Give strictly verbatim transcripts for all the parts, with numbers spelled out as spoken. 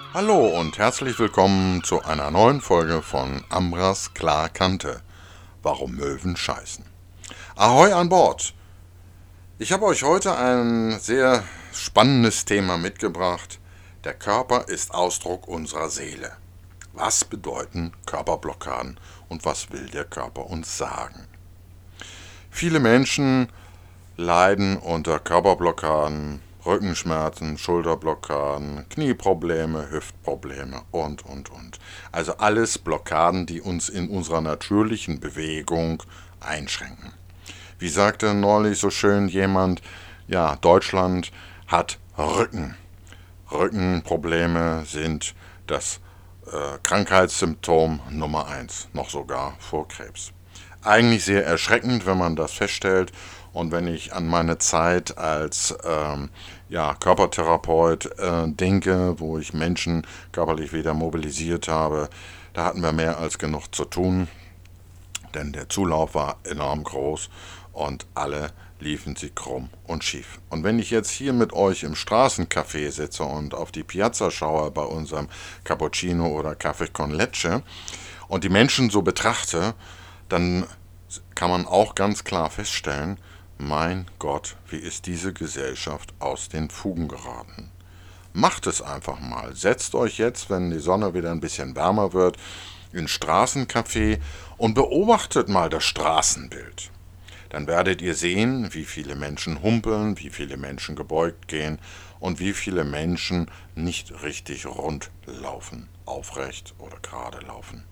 Hallo und herzlich willkommen zu einer neuen Folge von Ambras klar Kante. Warum Möwen scheißen. Ahoi an Bord! Ich habe euch heute ein sehr spannendes Thema mitgebracht. Der Körper ist Ausdruck unserer Seele. Was bedeuten Körperblockaden und was will der Körper uns sagen? Viele Menschen leiden unter Körperblockaden, Rückenschmerzen, Schulterblockaden, Knieprobleme, Hüftprobleme und, und, und. Also alles Blockaden, die uns in unserer natürlichen Bewegung einschränken. Wie sagte neulich so schön jemand, ja, Deutschland hat Rücken. Rückenprobleme sind das äh, Krankheitssymptom Nummer eins, noch sogar vor Krebs. Eigentlich sehr erschreckend, wenn man das feststellt. Und wenn ich an meine Zeit als ähm, ja, Körpertherapeut äh, denke, wo ich Menschen körperlich wieder mobilisiert habe, da hatten wir mehr als genug zu tun, denn der Zulauf war enorm groß und alle liefen sie krumm und schief. Und wenn ich jetzt hier mit euch im Straßencafé sitze und auf die Piazza schaue bei unserem Cappuccino oder Kaffee con Leche und die Menschen so betrachte, dann kann man auch ganz klar feststellen, mein Gott, wie ist diese Gesellschaft aus den Fugen geraten. Macht es einfach mal. Setzt euch jetzt, wenn die Sonne wieder ein bisschen wärmer wird, ins Straßencafé und beobachtet mal das Straßenbild. Dann werdet ihr sehen, wie viele Menschen humpeln, wie viele Menschen gebeugt gehen und wie viele Menschen nicht richtig rund laufen, aufrecht oder gerade laufen.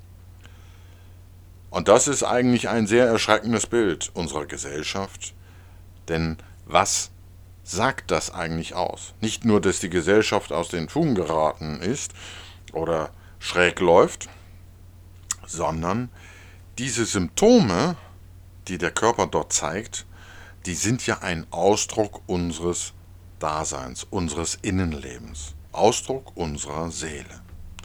Und das ist eigentlich ein sehr erschreckendes Bild unserer Gesellschaft, denn was sagt das eigentlich aus? Nicht nur, dass die Gesellschaft aus den Fugen geraten ist oder schräg läuft, sondern diese Symptome, die der Körper dort zeigt, die sind ja ein Ausdruck unseres Daseins, unseres Innenlebens, Ausdruck unserer Seele.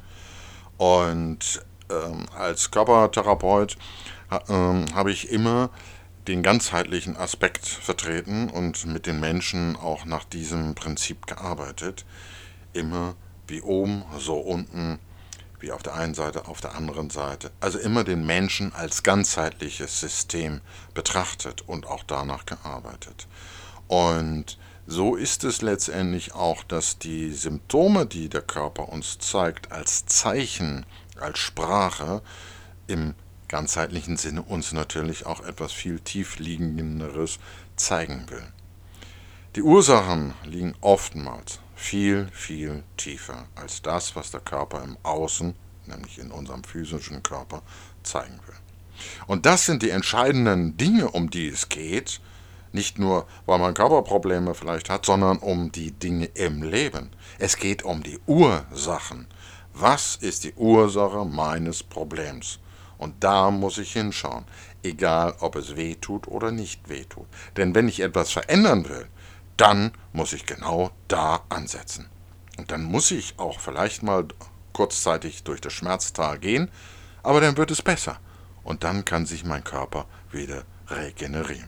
Und ähm, als Körpertherapeut ähm, habe ich immer den ganzheitlichen Aspekt vertreten und mit den Menschen auch nach diesem Prinzip gearbeitet. Immer wie oben, so unten, wie auf der einen Seite, auf der anderen Seite. Also immer den Menschen als ganzheitliches System betrachtet und auch danach gearbeitet. Und so ist es letztendlich auch, dass die Symptome, die der Körper uns zeigt, als Zeichen, als Sprache, im ganzheitlichen Sinne uns natürlich auch etwas viel tiefliegenderes zeigen will. Die Ursachen liegen oftmals viel, viel tiefer als das, was der Körper im Außen, nämlich in unserem physischen Körper, zeigen will. Und das sind die entscheidenden Dinge, um die es geht, nicht nur, weil man Körperprobleme vielleicht hat, sondern um die Dinge im Leben. Es geht um die Ursachen. Was ist die Ursache meines Problems? Und da muss ich hinschauen, egal ob es weh tut oder nicht weh tut. Denn wenn ich etwas verändern will, dann muss ich genau da ansetzen. Und dann muss ich auch vielleicht mal kurzzeitig durch das Schmerztal gehen, aber dann wird es besser. Und dann kann sich mein Körper wieder regenerieren.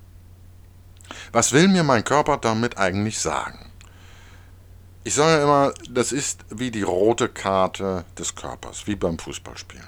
Was will mir mein Körper damit eigentlich sagen? Ich sage immer, das ist wie die rote Karte des Körpers, wie beim Fußballspielen.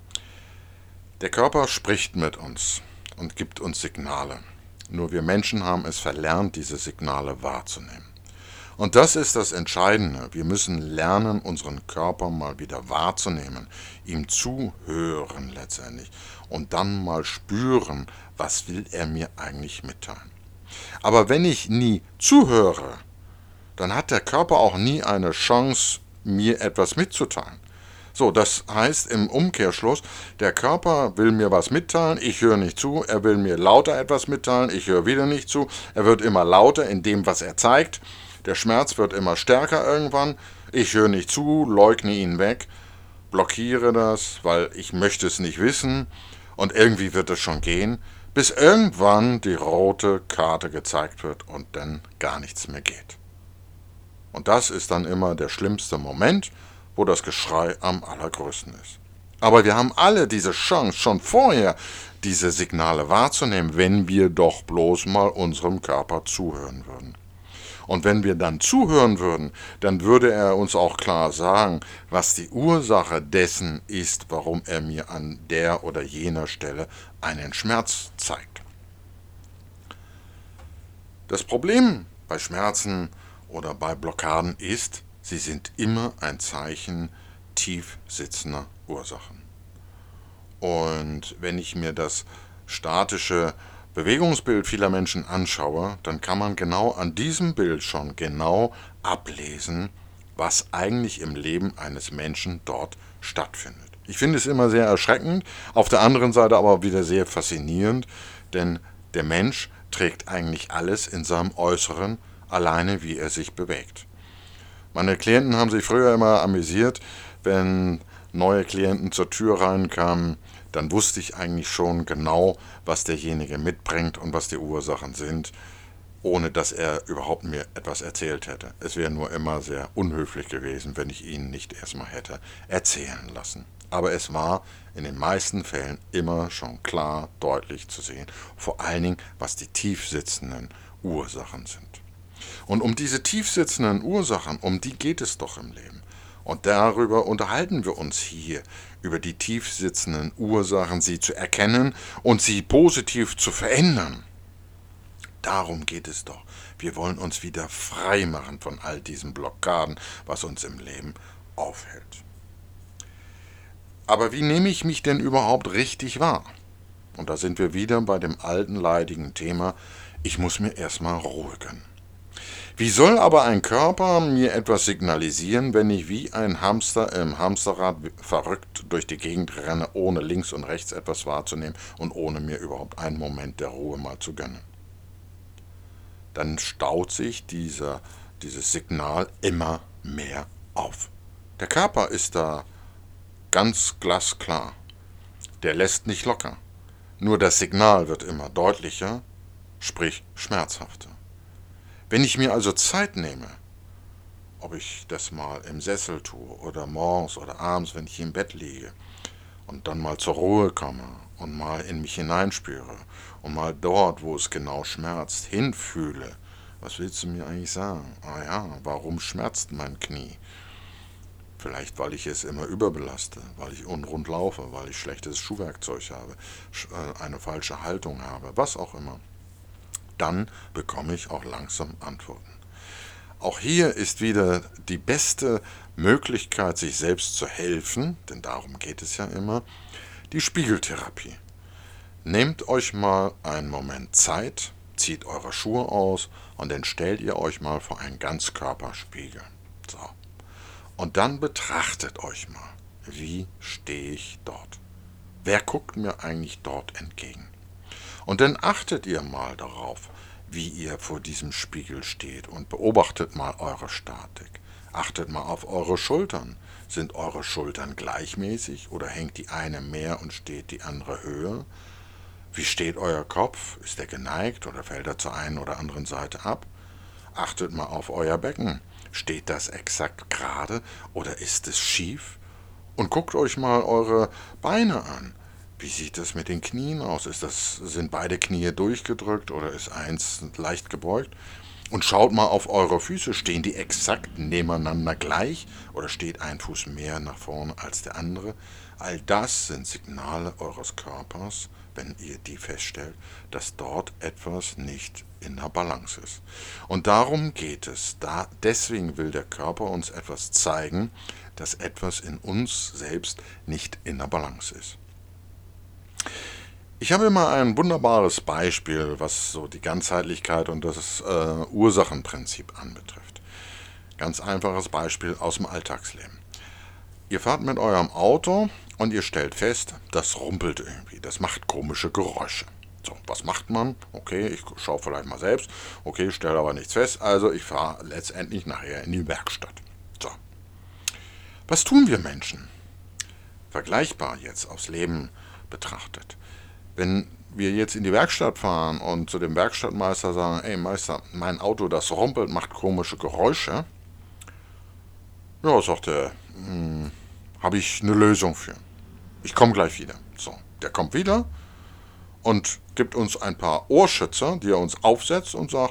Der Körper spricht mit uns und gibt uns Signale. Nur wir Menschen haben es verlernt, diese Signale wahrzunehmen. Und das ist das Entscheidende. Wir müssen lernen, unseren Körper mal wieder wahrzunehmen, ihm zuhören letztendlich und dann mal spüren, was will er mir eigentlich mitteilen. Aber wenn ich nie zuhöre, dann hat der Körper auch nie eine Chance, mir etwas mitzuteilen. So, das heißt im Umkehrschluss, der Körper will mir was mitteilen, ich höre nicht zu, er will mir lauter etwas mitteilen, ich höre wieder nicht zu, er wird immer lauter in dem, was er zeigt, der Schmerz wird immer stärker irgendwann, ich höre nicht zu, leugne ihn weg, blockiere das, weil ich möchte es nicht wissen und irgendwie wird es schon gehen, bis irgendwann die rote Karte gezeigt wird und dann gar nichts mehr geht. Und das ist dann immer der schlimmste Moment, wo das Geschrei am allergrößten ist. Aber wir haben alle diese Chance, schon vorher diese Signale wahrzunehmen, wenn wir doch bloß mal unserem Körper zuhören würden. Und wenn wir dann zuhören würden, dann würde er uns auch klar sagen, was die Ursache dessen ist, warum er mir an der oder jener Stelle einen Schmerz zeigt. Das Problem bei Schmerzen oder bei Blockaden ist, sie sind immer ein Zeichen tief sitzender Ursachen. Und wenn ich mir das statische Bewegungsbild vieler Menschen anschaue, dann kann man genau an diesem Bild schon genau ablesen, was eigentlich im Leben eines Menschen dort stattfindet. Ich finde es immer sehr erschreckend, auf der anderen Seite aber wieder sehr faszinierend, denn der Mensch trägt eigentlich alles in seinem Äußeren, alleine wie er sich bewegt. Meine Klienten haben sich früher immer amüsiert, wenn neue Klienten zur Tür reinkamen, dann wusste ich eigentlich schon genau, was derjenige mitbringt und was die Ursachen sind, ohne dass er überhaupt mir etwas erzählt hätte. Es wäre nur immer sehr unhöflich gewesen, wenn ich ihn nicht erstmal hätte erzählen lassen. Aber es war in den meisten Fällen immer schon klar, deutlich zu sehen, vor allen Dingen, was die tief sitzenden Ursachen sind. Und um diese tief sitzenden Ursachen, um die geht es doch im Leben. Und darüber unterhalten wir uns hier, über die tief sitzenden Ursachen, sie zu erkennen und sie positiv zu verändern. Darum geht es doch. Wir wollen uns wieder frei machen von all diesen Blockaden, was uns im Leben aufhält. Aber wie nehme ich mich denn überhaupt richtig wahr? Und da sind wir wieder bei dem alten leidigen Thema, ich muss mir erstmal Ruhe gönnen. Wie soll aber ein Körper mir etwas signalisieren, wenn ich wie ein Hamster im Hamsterrad verrückt durch die Gegend renne, ohne links und rechts etwas wahrzunehmen und ohne mir überhaupt einen Moment der Ruhe mal zu gönnen? Dann staut sich dieser, dieses Signal immer mehr auf. Der Körper ist da ganz glasklar. Der lässt nicht locker. Nur das Signal wird immer deutlicher, sprich schmerzhafter. Wenn ich mir also Zeit nehme, ob ich das mal im Sessel tue oder morgens oder abends, wenn ich im Bett liege und dann mal zur Ruhe komme und mal in mich hineinspüre und mal dort, wo es genau schmerzt, hinfühle, was willst du mir eigentlich sagen? Ah ja, warum schmerzt mein Knie? Vielleicht, weil ich es immer überbelaste, weil ich unrund laufe, weil ich schlechtes Schuhwerkzeug habe, eine falsche Haltung habe, was auch immer. Dann bekomme ich auch langsam Antworten. Auch hier ist wieder die beste Möglichkeit, sich selbst zu helfen, denn darum geht es ja immer, die Spiegeltherapie. Nehmt euch mal einen Moment Zeit, zieht eure Schuhe aus und dann stellt ihr euch mal vor einen Ganzkörperspiegel. So. Und dann betrachtet euch mal, wie stehe ich dort? Wer guckt mir eigentlich dort entgegen? Und dann achtet ihr mal darauf, wie ihr vor diesem Spiegel steht und beobachtet mal eure Statik. Achtet mal auf eure Schultern. Sind eure Schultern gleichmäßig oder hängt die eine mehr und steht die andere höher? Wie steht euer Kopf? Ist er geneigt oder fällt er zur einen oder anderen Seite ab? Achtet mal auf euer Becken. Steht das exakt gerade oder ist es schief? Und guckt euch mal eure Beine an. Wie sieht das mit den Knien aus? Ist das, sind beide Knie durchgedrückt oder ist eins leicht gebeugt? Und schaut mal auf eure Füße. Stehen die exakt nebeneinander gleich oder steht ein Fuß mehr nach vorne als der andere? All das sind Signale eures Körpers, wenn ihr die feststellt, dass dort etwas nicht in der Balance ist. Und darum geht es. Da, deswegen will der Körper uns etwas zeigen, dass etwas in uns selbst nicht in der Balance ist. Ich habe immer ein wunderbares Beispiel, was so die Ganzheitlichkeit und das äh, Ursachenprinzip anbetrifft. Ganz einfaches Beispiel aus dem Alltagsleben. Ihr fahrt mit eurem Auto und ihr stellt fest, das rumpelt irgendwie, das macht komische Geräusche. So, was macht man? Okay, ich schaue vielleicht mal selbst. Okay, stelle aber nichts fest, also ich fahre letztendlich nachher in die Werkstatt. So. Was tun wir Menschen? Vergleichbar jetzt aufs Leben betrachtet. Wenn wir jetzt in die Werkstatt fahren und zu dem Werkstattmeister sagen, ey Meister, mein Auto, das rumpelt, macht komische Geräusche, ja, sagt er, hm, habe ich eine Lösung für. Ich komme gleich wieder. So, der kommt wieder und gibt uns ein paar Ohrschützer, die er uns aufsetzt und sagt,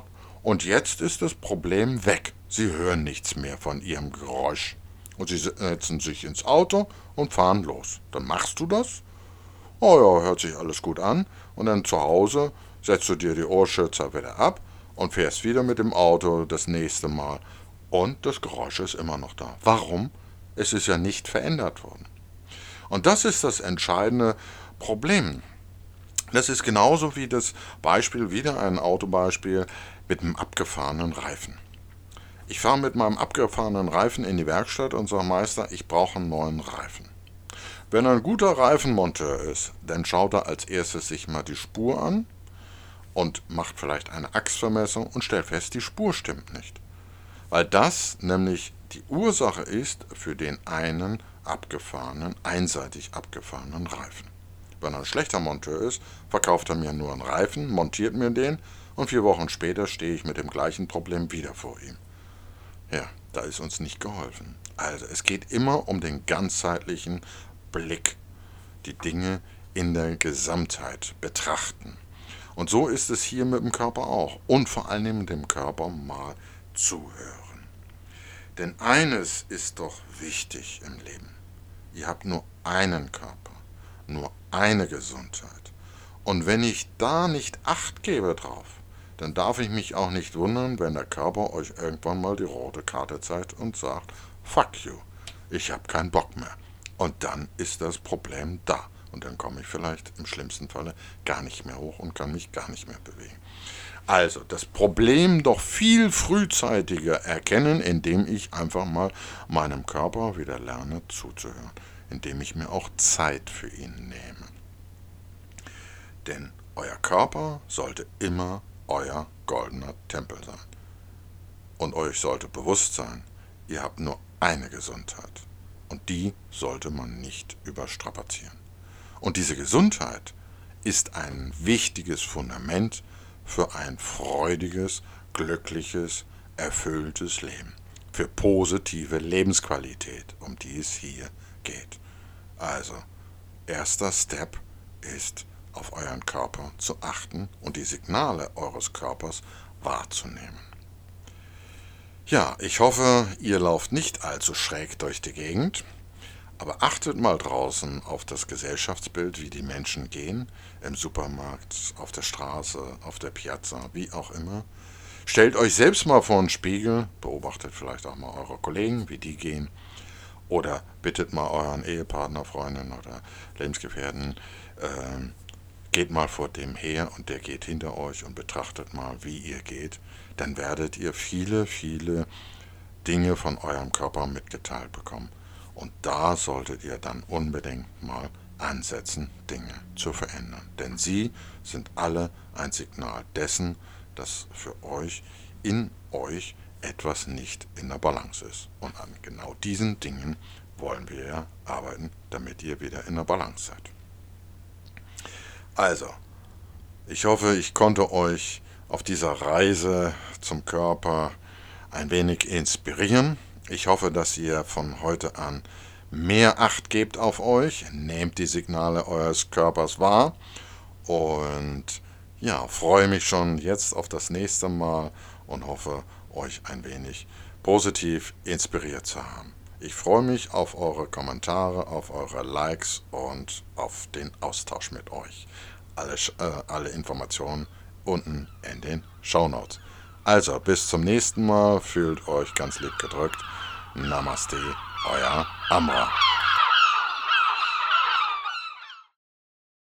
Und jetzt ist das Problem weg. Sie hören nichts mehr von Ihrem Geräusch. Und Sie setzen sich ins Auto und fahren los. Dann machst du das. Oh ja, hört sich alles gut an. Und dann zu Hause setzt du dir die Ohrschützer wieder ab und fährst wieder mit dem Auto das nächste Mal. Und das Geräusch ist immer noch da. Warum? Es ist ja nicht verändert worden. Und das ist das entscheidende Problem. Das ist genauso wie das Beispiel, wieder ein Autobeispiel mit einem abgefahrenen Reifen. Ich fahre mit meinem abgefahrenen Reifen in die Werkstatt und sage, Meister, ich brauche einen neuen Reifen. Wenn er ein guter Reifenmonteur ist, dann schaut er als erstes sich mal die Spur an und macht vielleicht eine Achsvermessung und stellt fest, die Spur stimmt nicht. Weil das nämlich die Ursache ist für den einen abgefahrenen, einseitig abgefahrenen Reifen. Wenn er ein schlechter Monteur ist, verkauft er mir nur einen Reifen, montiert mir den und vier Wochen später stehe ich mit dem gleichen Problem wieder vor ihm. Ja, da ist uns nicht geholfen. Also es geht immer um den ganzheitlichen Blick, die Dinge in der Gesamtheit betrachten. Und so ist es hier mit dem Körper auch. Und vor allem dem Körper mal zuhören. Denn eines ist doch wichtig im Leben. Ihr habt nur einen Körper, nur eine Gesundheit. Und wenn ich da nicht Acht gebe drauf, dann darf ich mich auch nicht wundern, wenn der Körper euch irgendwann mal die rote Karte zeigt und sagt, fuck you, ich habe keinen Bock mehr. Und dann ist das Problem da. Und dann komme ich vielleicht im schlimmsten Falle gar nicht mehr hoch und kann mich gar nicht mehr bewegen. Also das Problem doch viel frühzeitiger erkennen, indem ich einfach mal meinem Körper wieder lerne zuzuhören, indem ich mir auch Zeit für ihn nehme. Denn euer Körper sollte immer euer goldener Tempel sein. Und euch sollte bewusst sein, ihr habt nur eine Gesundheit. Und die sollte man nicht überstrapazieren. Und diese Gesundheit ist ein wichtiges Fundament für ein freudiges, glückliches, erfülltes Leben. Für positive Lebensqualität, um die es hier geht. Also, erster Step ist, auf euren Körper zu achten und die Signale eures Körpers wahrzunehmen. Ja, ich hoffe, ihr lauft nicht allzu schräg durch die Gegend, aber achtet mal draußen auf das Gesellschaftsbild, wie die Menschen gehen, im Supermarkt, auf der Straße, auf der Piazza, wie auch immer. Stellt euch selbst mal vor einen Spiegel, beobachtet vielleicht auch mal eure Kollegen, wie die gehen, oder bittet mal euren Ehepartner, Freundin oder Lebensgefährten, äh, geht mal vor dem her und der geht hinter euch und betrachtet mal, wie ihr geht. Dann werdet ihr viele, viele Dinge von eurem Körper mitgeteilt bekommen. Und da solltet ihr dann unbedingt mal ansetzen, Dinge zu verändern. Denn sie sind alle ein Signal dessen, dass für euch, in euch, etwas nicht in der Balance ist. Und an genau diesen Dingen wollen wir ja arbeiten, damit ihr wieder in der Balance seid. Also, ich hoffe, ich konnte euch auf dieser Reise zum Körper ein wenig inspirieren. Ich hoffe, dass ihr von heute an mehr Acht gebt auf euch, nehmt die Signale eures Körpers wahr und ja, freue mich schon jetzt auf das nächste Mal und hoffe, euch ein wenig positiv inspiriert zu haben. Ich freue mich auf eure Kommentare, auf eure Likes und auf den Austausch mit euch. Alle, äh, alle Informationen unten in den Shownotes. Also, bis zum nächsten Mal. Fühlt euch ganz lieb gedrückt. Namaste, euer Amra.